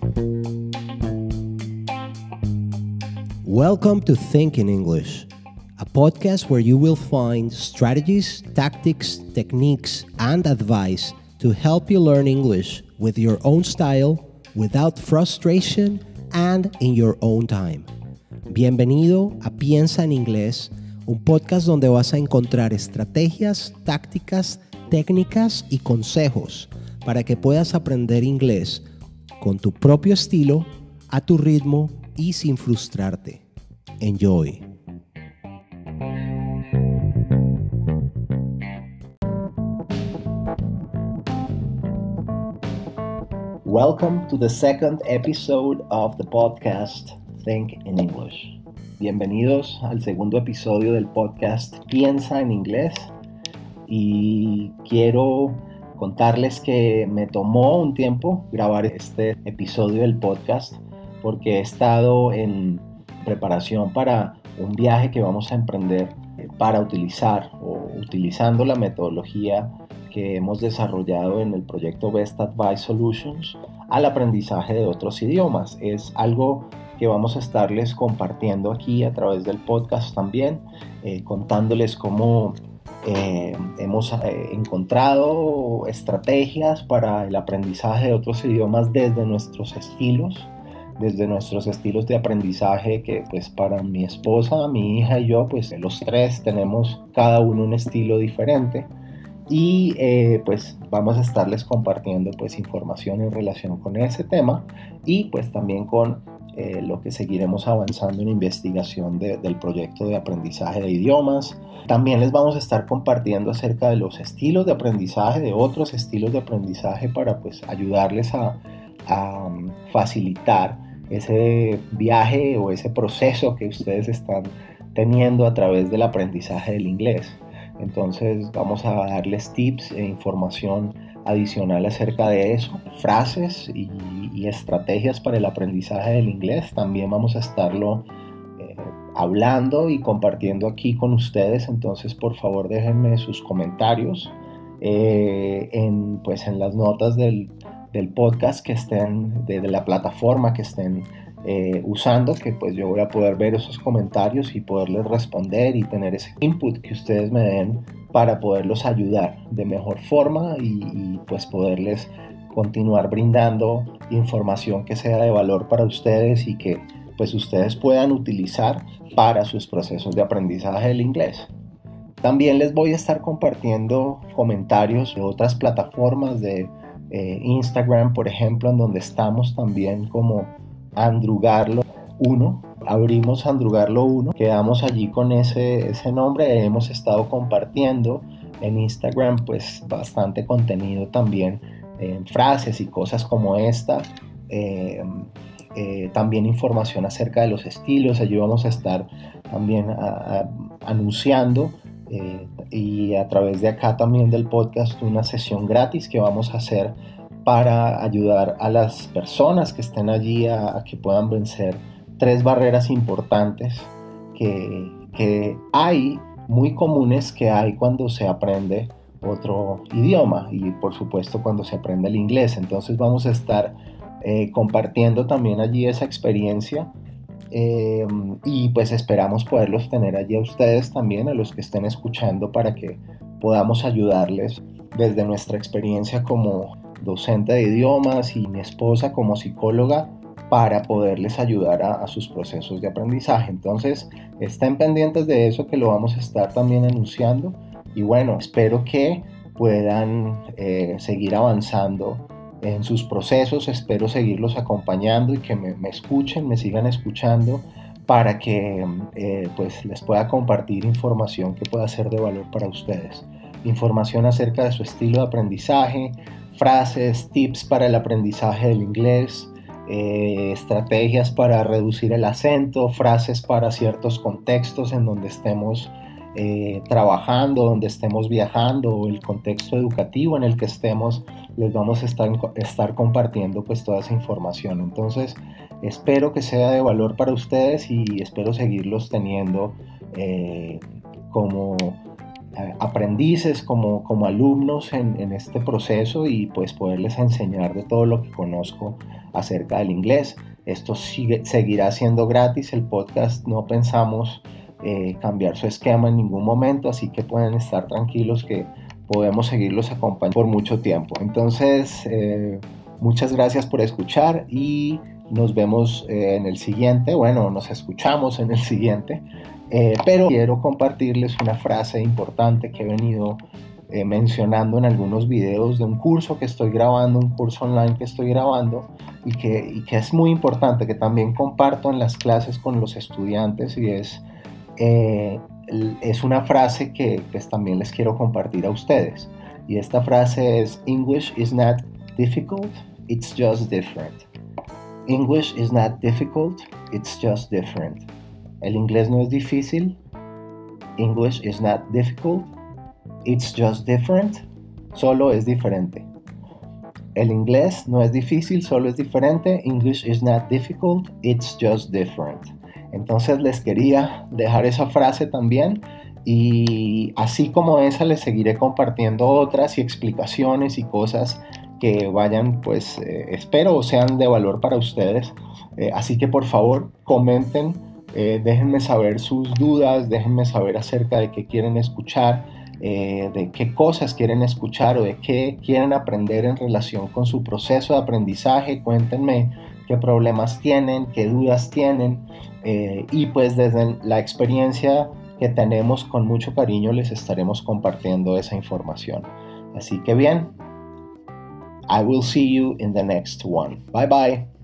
Welcome to Think in English, a podcast where you will find strategies, tactics, techniques, and advice to help you learn English with your own style, without frustration, and in your own time. Bienvenido a Piensa en Inglés, un podcast donde vas a encontrar estrategias, tácticas, técnicas y consejos para que puedas aprender inglés con tu propio estilo, a tu ritmo y sin frustrarte. Enjoy. Welcome to the second episode of the podcast Think in English. Bienvenidos al segundo episodio del podcast Piensa en Inglés. Y quiero contarles que me tomó un tiempo grabar este episodio del podcast porque he estado en preparación para un viaje que vamos a emprender para utilizando la metodología que hemos desarrollado en el proyecto Best Advice Solutions al aprendizaje de otros idiomas. Es algo que vamos a estarles compartiendo aquí a través del podcast también, contándoles cómo hemos encontrado estrategias para el aprendizaje de otros idiomas desde nuestros estilos de aprendizaje que pues para mi esposa, mi hija y yo, pues los tres tenemos cada uno un estilo diferente y pues vamos a estarles compartiendo pues información en relación con ese tema y pues también con lo que seguiremos avanzando en investigación del proyecto de aprendizaje de idiomas. También les vamos a estar compartiendo acerca de los estilos de aprendizaje, de otros estilos de aprendizaje para pues ayudarles a facilitar ese viaje o ese proceso que ustedes están teniendo a través del aprendizaje del inglés. Entonces vamos a darles tips e información adicional acerca de eso, frases y estrategias para el aprendizaje del inglés. También vamos a estarlo hablando y compartiendo aquí con ustedes. Entonces por favor déjenme sus comentarios en las notas del podcast que estén, de la plataforma que estén usando, que pues yo voy a poder ver esos comentarios y poderles responder y tener ese input que ustedes me den para poderlos ayudar de mejor forma y pues poderles continuar brindando información que sea de valor para ustedes y que pues ustedes puedan utilizar para sus procesos de aprendizaje del inglés. También les voy a estar compartiendo comentarios de otras plataformas de Instagram, por ejemplo, en donde estamos también como Andrugarlo 1. Abrimos Andrugarlo 1, quedamos allí con ese nombre. Hemos estado compartiendo en Instagram pues bastante contenido también en frases y cosas como esta. También información acerca de los estilos. Allí vamos a estar también anunciando y a través de acá también del podcast una sesión gratis que vamos a hacer para ayudar a las personas que estén allí a que puedan vencer 3 barreras importantes que hay, muy comunes que hay cuando se aprende otro idioma y por supuesto cuando se aprende el inglés. Entonces vamos a estar compartiendo también allí esa experiencia y pues esperamos poderlos tener allí a ustedes también, a los que estén escuchando, para que podamos ayudarles desde nuestra experiencia como docente de idiomas y mi esposa como psicóloga para poderles ayudar a sus procesos de aprendizaje. Entonces estén pendientes de eso, que lo vamos a estar también anunciando y bueno, espero que puedan seguir avanzando en sus procesos. Espero seguirlos acompañando y que me escuchen, me sigan escuchando para que pues les pueda compartir información que pueda ser de valor para ustedes. Información acerca de su estilo de aprendizaje, frases, tips para el aprendizaje del inglés, estrategias para reducir el acento, frases para ciertos contextos en donde estemos trabajando, donde estemos viajando o el contexto educativo en el que estemos. Les vamos a estar compartiendo pues toda esa información. Entonces espero que sea de valor para ustedes y espero seguirlos teniendo como aprendices, como alumnos en este proceso y pues poderles enseñar de todo lo que conozco acerca del inglés. Esto seguirá siendo gratis, el podcast no pensamos cambiar su esquema en ningún momento, así que pueden estar tranquilos que podemos seguirlos acompañando por mucho tiempo. Entonces, muchas gracias por escuchar y nos vemos en el siguiente, bueno, nos escuchamos en el siguiente, pero quiero compartirles una frase importante que he venido mencionando en algunos videos de un curso que estoy grabando, un curso online que estoy grabando y que es muy importante, que también comparto en las clases con los estudiantes y es una frase que pues también les quiero compartir a ustedes. Y esta frase es: English is not difficult, it's just different. English is not difficult, it's just different. El inglés no es difícil. English is not difficult, it's just different. Solo es diferente. El inglés no es difícil, solo es diferente. English is not difficult, it's just different. Entonces les quería dejar esa frase también y así como esa les seguiré compartiendo otras y explicaciones y cosas que vayan, pues espero sean de valor para ustedes. Así que por favor comenten, déjenme saber sus dudas, déjenme saber acerca de qué quieren escuchar, de qué cosas quieren escuchar o de qué quieren aprender en relación con su proceso de aprendizaje. Cuéntenme qué problemas tienen, qué dudas tienen, y pues desde la experiencia que tenemos con mucho cariño les estaremos compartiendo esa información. Así que bien, I will see you in the next one. Bye bye.